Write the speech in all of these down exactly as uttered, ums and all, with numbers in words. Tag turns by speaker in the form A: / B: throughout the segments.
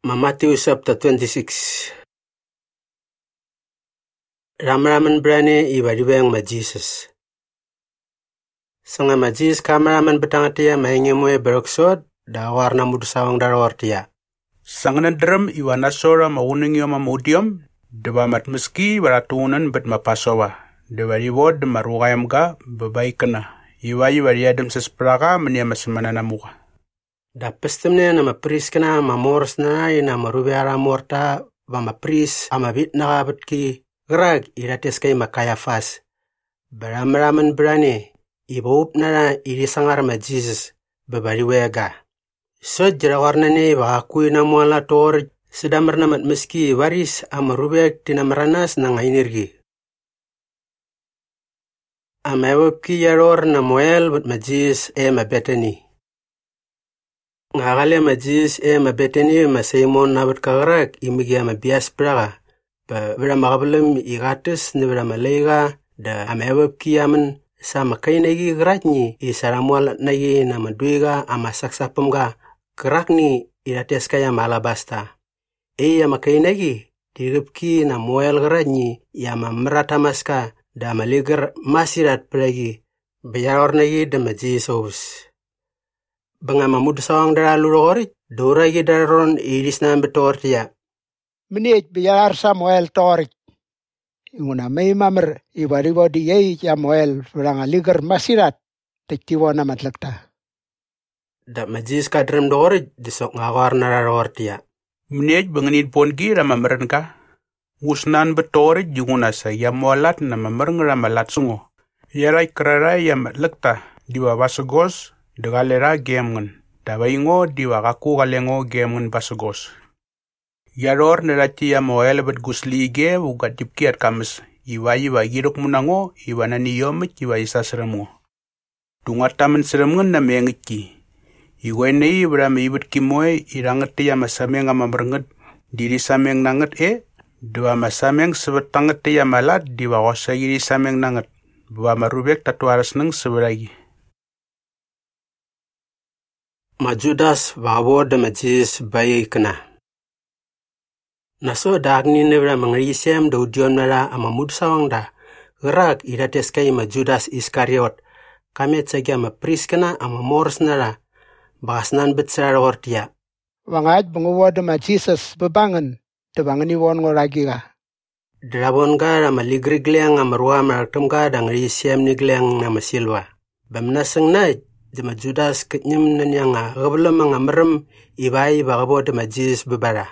A: Matthew chapter twenty-six. Ramraman brane ibadiweng ma Jesus. Sanga ma Jesus kamraman betangatia maenge moe beroksod da warna mudu sawang darortia.
B: Sangana drum iwana sora mauning yoma mudium deba mat meski baratunan bet mapasowa deba reward marugayam ga bebaikana iwayi wariadem sespraga menia masemana namuka.
A: Da pestemne na mapris kana mamors na ina marubiara morta ba mapris ama bit na batki grag irates kay makaya fas. Baramraman brane ibaup na iri sangar ma Jesus babariwega. So jirawarna ne ba kuy na muala tor sedamar na mat meski waris ama rubek tinamranas na ngainirgi. Amewapki yaror na moel bat ma Jesus e ma betani. Ngagale ma Jesus e ma betani ma Simon na bat kagrak imigia ma bias praga ba bra magablem igatis ni bra malega da amewab kiyaman sa makainagi gratni i saramwal nagi na maduiga ama saksapumga krakni irates kaya malabasta e ya makainagi diripki na moel gratni ya ma mratamaska da maligar masirat pragi bayar nagi da ma Jesus Banga mamud sawang dara lurori, dora gi daron iris na betortia.
C: Menit biar Samuel torik. Inguna may mamar iwariwa di yay Samuel kurang aligar masirat tektiwa na matlakta.
A: Da majis ka drem dori disok ngawar na rortia.
B: Menit bengenit pongi ramameren ka. Usnan betorit junguna sa yamualat na mamereng ramalat sungo. Yarai kerarai yamatlakta diwa wasagos. De galera gemen, tabaingo diwa kaku galengo gemen basugos. Yaror nerati ya moel bet gusli ge uga dipkiat kames, iwa iwa giruk munango, iwa nani yomit iwa isa seremo. Tungat tamen seremen na mengiki. Iwa nei ibram ibet kimoy iranget ya masameng amamerenget, diri sameng nanget e, dua masameng sebetanget ya malat diwa kosa iri sameng nanget, buwa marubek tatuaras neng seberagi.
A: Majudas wawod da majis bayi kena. Naso dagni nebra mangrisem da udion nara ama mudsawang da gerak irates kay Majudas Iskariot kamet sagya ma pris kena ama mors nara basnan bitsara ortia.
C: Wangad bungawod ma Jesus bebangan tebangani won ngoragi ga.
A: Drabon ga ama ligrigleng ama ruwa maraktum ga da ngrisem nigleng na masilwa. Bamnasang na Dema Judas kenyem nanyanga gablem nga merem ibai bagabo dema Jesus bebara.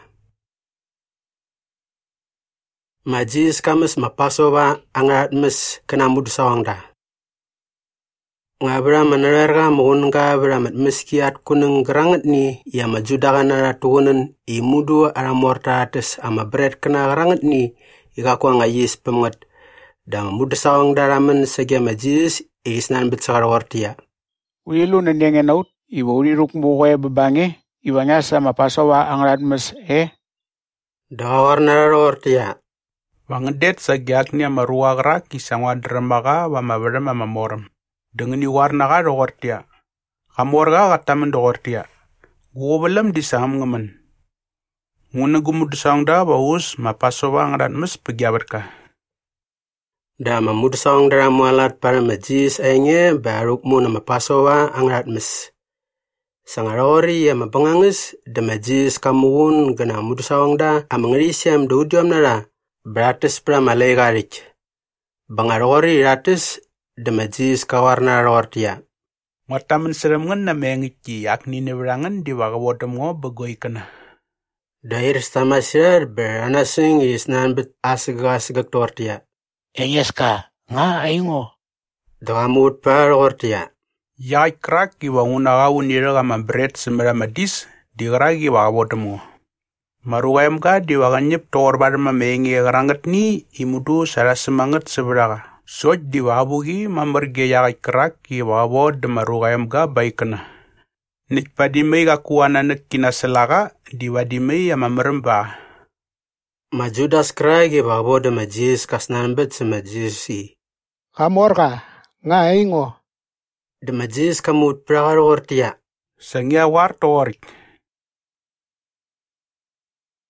A: Ma Jesus kames mapasoba angarat mes kena mudu sawangda. Ngabra manararga mugunga bra mat meskiat kuneng geranget ni ya majudaga nara tugunen i mudu ara morta ates ama bread kena geranget ni ikakwa nga Yes pemet da mudu sawangda ramen sege ma Jesus isnan bitsakar wartia.
C: Wilu nendenge naut, iwa uriruk mwoye bebange, iwa ngasa mapasawa angrat mes eh.
A: Dawar narortia.
B: Wangedet sa gyaknya maruagra kisangwa dremaga wa maberem ama morem. Dengan iwarna ga dogortia. Kamorga katamen dogortia. Gobelem disaham ngemen. Ngune gumud sangda baus mapasawa angrat mes pegyaberka.
A: Da mamud sawang dara mualat para majis ainge baruk mu na mapasowa angrat mes. Sangarori ya mabangangis da majis kamuun gana mud sawang da amangrisem da udiom nara bratis pra malegarik. Bangarori ratis da majis kawarna rortia.
B: Matamen seremen na mengiki yakni neberangan di wakawodem ngo begoy kena.
A: Da irstamasir beranasing isnan bet asga-asgak tortia.
C: Enyeska, nga aingo.
A: Dagamut par ortia.
B: Yai krak iwa unaga unira gama bread semera madis di gragi wakawodem ngo. Maruayam ka di wakanyip tor barma mengi geranget ni imudu sara semangat seberaga. Soj di wabugi mamerge yai krak iwa wawod maruayam ka baikena. Nik padimei kakuana nek kinaselaga di wadimei ya mameremba.
A: Majudas kragi babo de majis kasnan bet se majisi.
C: Kamorga, nga aingo.
A: De majis kamut pragar ortia.
B: Sengya war torik.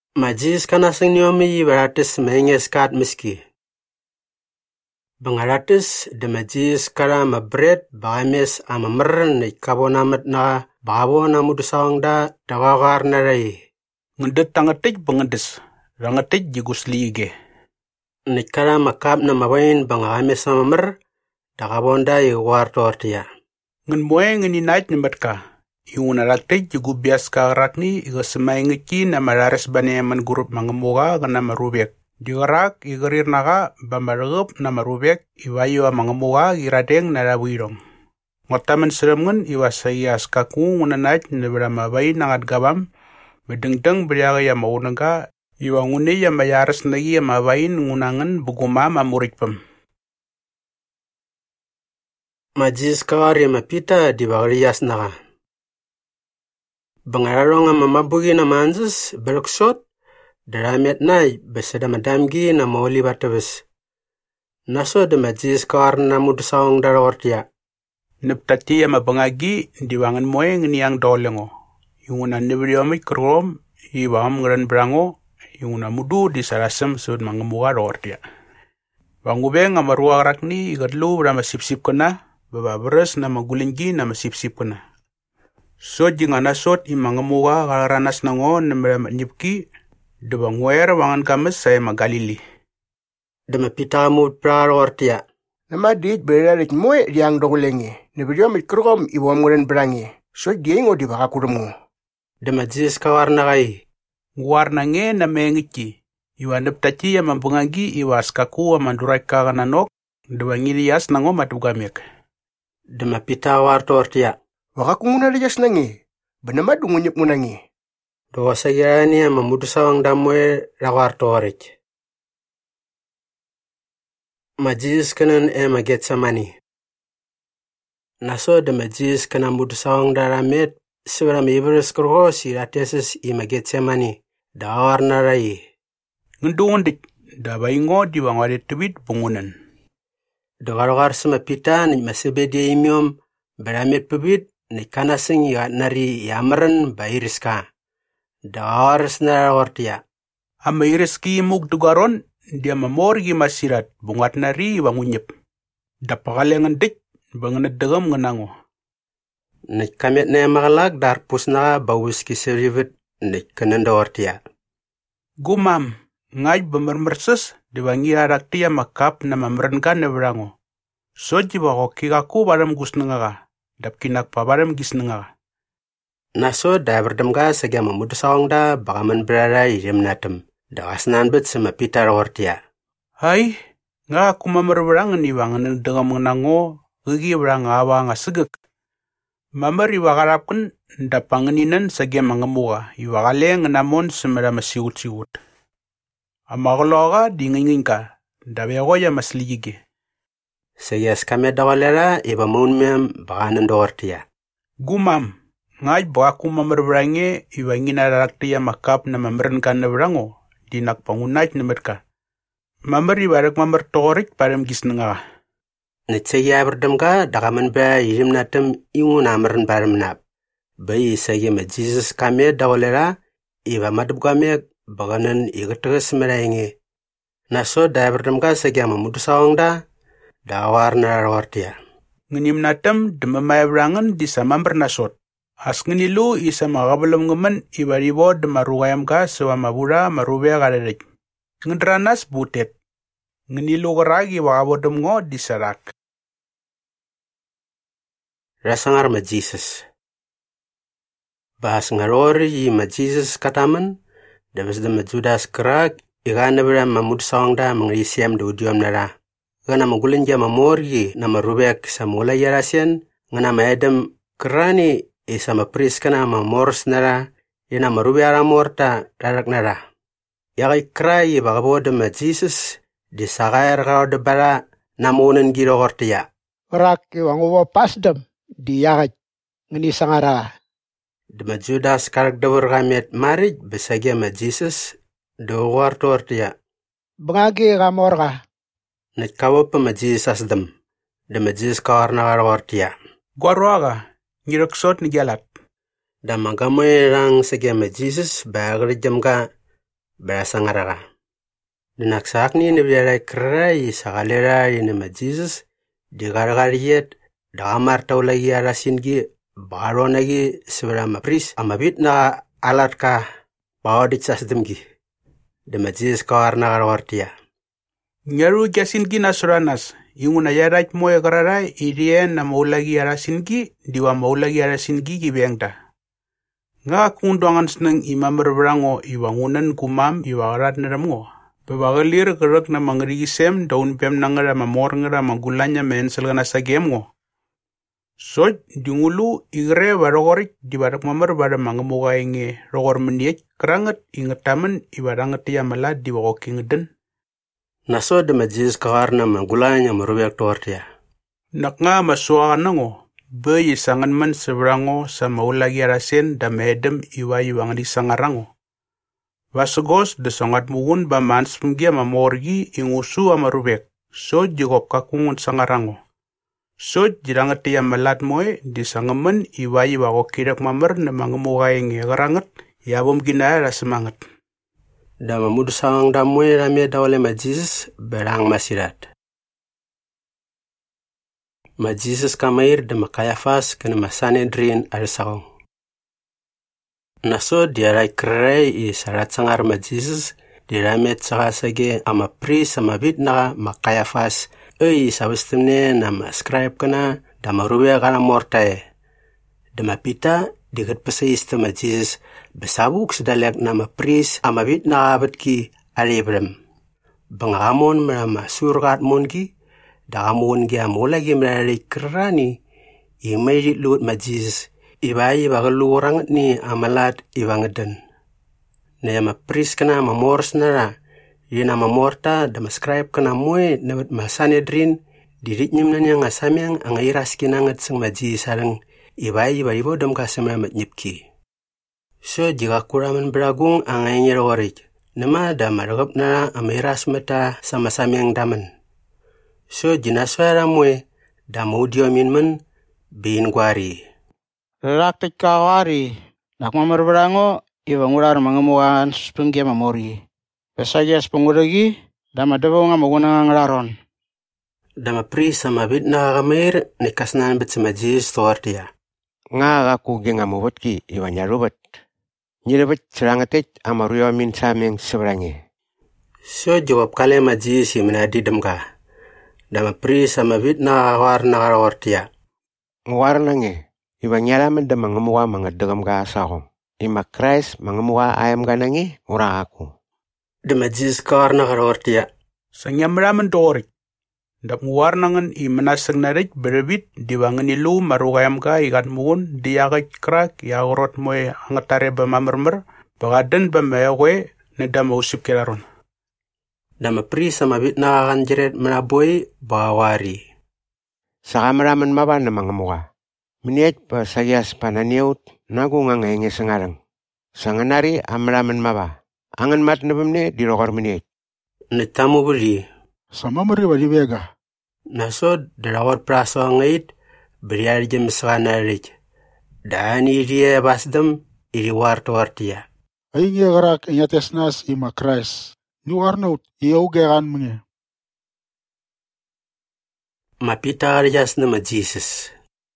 A: Majis kana sing nyomi baratis menges kat miski. Bangaratis de majis kara ma bread baames ama mer ni kabonamat na babo na mudusawang da dawagar na ray.
B: Ngendet tangatik bengedes, rangatik jigus liige.
A: Ni kara makap na mawain bangaames ama mer dakabonda iwar tortia.
B: Ngen moe ngeni night nimbatka. Iuna raktik jigu bias ka rakni iga semai ngeki na marares bane man gurup mangemoga gana marubek. Di garak igarir naga bambarup na marubek iwayo mangemoga giradeng na rawirong. Ngotaman seremngen iwa sayas kaku nguna night nebra mabai nangat gabam bedengdeng beriaga ya maunaga iwa ngune ya mayares nagi ya mabain ngunangan buguma mamurikpem.
A: Majis kawari mapita di bagrias naga. Bangararong ang mamabugi na manzus beluksot daramet nai beseda madamgi na mauli batabes. Naso de majis kawar na mudusawang darortia.
B: Neptati ya mabangagi diwangan moe ngeniang dolengo. Yung una nibriyomi krom iwam ngren brango yung una mudu di sarasem sud mangemuga rortia. Wangubeng amarua rakni igadlu brama sip-sip kena baba beres na magulinggi na masip-sip kena. So jingana sot i mangemuga galaranas nango nembrama nyipki de bangwer wangan kames saya magalili.
A: De mapita mud prarortia.
D: Nama dit berarik moe riang dogulenge. Nebrio mikrom iwam ngren brange. So diengo di bakakurmo.
A: De majis kawar na kai.
B: Warna nge na mengichi. Iwa neptachi ya mambungagi iwa skaku wa mandurai kagananok de wangilias nango matugamek.
A: De mapita war tortia.
D: Wakakunguna rijas nangi. Benama dungunyip munangi.
A: Do sayani ama mudusawang damwe rawar torik. Majis kanan e maget samani. Naso de majis kana mudusawang daramet sibra mibres kurgo si ratesis i maget samani. Dawar narai.
B: Ngendundik da baingo di wangwade tubit bungunan.
A: Do gargar semapita ni masebede imium beramet pubit ni kanasing ya nari yamran bairiska. Dawar sna ortia.
B: Ama iriski mug dugaron dia mamorgi masirat bungat nari wangunyep. Da pagalengan dik banganad dagam nganango.
A: Ni kamet na magalag dar pusna bawiski serivit ni kananda ortia.
B: Gumam ngay bemermerses di wangira raktia makap na mamrenkan na berango. So jiwa ko kikaku baram gusnengaga. Dap kinak pa baram gisnengaga.
A: Naso da berdemga sagya mamudusawang da bagaman berara irim natem. Da asnan bet sama pita ortia.
B: Hai, nga aku mamerberang ni wangan dengan menango gigi berang awa nga segek. Mamar iwagarapkan da pangeninan sagya mangemuga iwagale ngenamon semera masiut-siut. Amagologa di ngingingka da begoya masligige.
A: Sayas kame dawalera iba mun mem baganan dortia.
B: Gumam, ngay ba aku mamerbrange iwa ngina raktia makap na mamrenkan na berango di nakpangunait na merka. Mamar iwarak mamar torik param gisnenga.
A: Nitsaya berdemga dagaman ba irim natem ingun amren param nap. Bayi saya ma Jesus kame dawalera iba madubgame baganan igatres merainge. Naso da berdemga sagya mamudusawang da dawar na rortia.
B: Ngenim natem demamay brangan di samamber nasot. As ngenilu isa magabalom ngaman ibaribo de marugayam ka sewa mabura marubya galerik. Ngedranas butet. Ngenilu garagi wakabodom ngo di sarak.
A: Rasangar ma Jesus. Bahas ngarori ma Jesus kataman. Dabas dama Judas kerak. Igana bera mamudusawang da mengrisiam do udiom nara. Gana magulinja mamorgi na marubek sa mula yarasyan. Ngana maedem kerani isa mapris kana mamors nara. Ina marubi aramorta rarak nara. Yagay kray bagabo ma Jesus. Di sakayar kao de bara namunan giro ortiya.
C: Rak iwang uwa pasdam di yagat ngani sangara.
A: Dama Judas karak dawar gamet marij besagya ma Jesus do warto ortiya.
C: Bangagi gamorga.
A: Nagkawa pa ma Jesus dam. Dama Jesus kawar na ortiya.
B: Gwarwaga, ngiraksot ni galat.
A: Dama gamoy rang sagya ma Jesus bagari jam ka berasa ngaraga. Dinaksak ni ni biarai kerai sakalera ini ma Jesus di gargariyet da amar taulagi arasingi baro nagi sebera ma pris amabit na alat ka bawa dicasdemgi. De ma Jesus kawar na garwartia.
B: Nyaru jasingi nasuranas inguna yarat moya gararai irien na maulagi arasingi diwa maulagi arasingi gibengda. Nga kunduangan seneng imam berbrango iwangunan kumam iwagarat neramu. Bebagelir gerak na mangrigisem daun pem nangara mamor ngara magulanya men selgana sagemgo. So dingulu igre barogorik di barak mamar bara mangemuga inge rogor mendiek keranget ingetamen ibaranget ya malad di waking den.
A: Naso de majis kawarna magulanya marubek tortia.
B: Naknga masua nango. Be sangan man sebrango sa maulagi arasen da medem iwa iwang di sangarango. Vasugos de sangat mugun ba mans pemgia mamorgi ingusu amarubek. So jigop kakungun sangarango. So jirangat ya malat moe di sangaman iwa iwa ko kirak mamar na mangemugai ngegarangat yabom ginara semangat.
A: Da mamudu sawang da moe ramya dawale majis berang masirat. Ma Jesus kamair de makayafas kena masane drin arsawang. Naso diarai krei i sarat sangar ma Jesus diramet sakasage ama pris ama bit na makayafas ei sabestemne na ma scribe kana da marube kana mortae. De ma pita digat peseiste ma Jesus besabuk sedalek na ma pris ama bit na abetki alebrem. Bangamon ma surgat mongi da amon gi amola gi mrari krani i meji lut ma Jesus ibai bagalu orang ni amalat iwangaden. Ne ma pris kana ma mors nara yina ma morta da ma scribe kana moe na ma sanedrin dirit nyimna nya ngasamyang ang iras kinangat sang ma Jesus sarang ibai ibai bo dam kasama mat nyipki. So jiga kuraman bragung ang aynger warik nama da maragap na amiras mata sama samyang daman. So jinaswara moe da maudio minman bin gwari.
E: Raktik kawari, nak mamar berango, iwa ngurar mangemuan spengge mamori. Pesaja spenguragi, dama dewa nga maguna ngararon.
A: Dama pri sama bit na kamir, nikasnan bit sama jis tortia.
F: Nga aku genga mubot ki iwa nyarubot. Nyirabot serangatit amaruyo min saming seberangi.
A: So jawab kale ma jis imna didem ka. Dama pri sama bit na war na karawartia.
F: Ngwar nange. Iba nyalaman da mangemuwa mga dagam ka asahong. Ima Christ mangemuwa ayam ka nangi, ura ako.
A: Da majis kawar na karawartia.
B: Sanyamraman dorik. Dap nguwar nangan i manasang narik berbit diwangan ilu marugayam ka ikat muun diyakit krak yaurot moe angatare ba mamermer bagadan ba mayakwe na da mausip kilaron.
A: Da mapri sama bit na kanjiret manaboy bawari.
F: Saka maraman maba na mangemuwa. Meniat pa sayas pananiut nagu nga ngayon sangarang. Sanganari amraman maba. Angan mat na bamne di rokor meniat.
A: Nitamu beri.
C: Sama meri wali bega.
A: Naso darawat praso ngait beriar jem sanarik. Dani dia basdem iri warto wartia.
C: Ay nga garak inyates nas ima Christ. Nuar naut iya ugeran mnge.
A: Mapita arjas nama Jesus.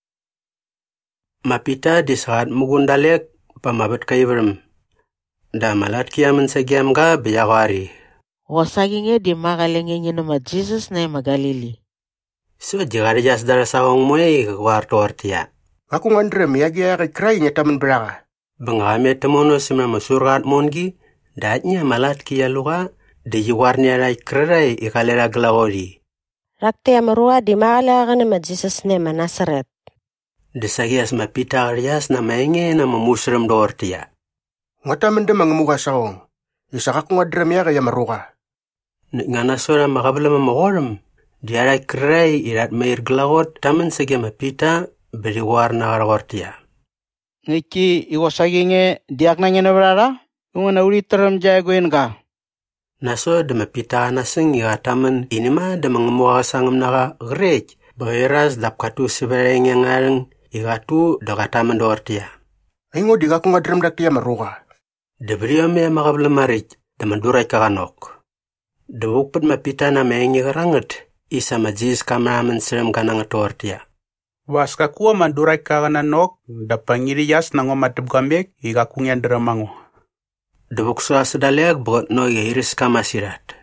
A: Mapita di saat mugundalek pamabet kaibrem. Da malat kiaman sa giam ga biyawari.
G: Wasagingnya di magalengnya nama Jesus na magalili.
A: So jigarjas dara sawang moe warto wartia.
D: Aku ngandrem ya gia krai nya taman beraga.
A: Bengame temono sima masurat mongi datnya malat kia luga de jiwarnya rai krerai ikalera glawori.
H: Rakte amarua di magalaga nama Jesus na Nazaret.
A: Desagias mapita arias na maenge na mamusrem dortia.
D: Ngata mende mangemuka saong. Isaka ku ngadrem ya kaya maruka.
A: Ngana sora makabla mamagorem. Diarai krai irat mair glawot taman sagia mapita beri warna arwartia.
E: Niki iwasagingnya diak nanya nabrara, ungana uri terem jagoin ka.
A: Naso de mapita naseng ya taman inima de mangemuka sangam naga gerej. Bahiras dap katu sebereng yang ngareng. Igatu daga taman dortia.
D: Aingo diga ku ngadrem dak dia maruka.
A: Debrio me makabla marit. da mandurai kaganok. Da wukpad mapita na mengi garangat isa majis kameraman serem kanang tortia.
B: Was ka kuwa mandurai kagananok da pangirias nango matibgambek iga kungyan deramango.
A: Da wuksa sedaleg bot no ya iris kamasirat.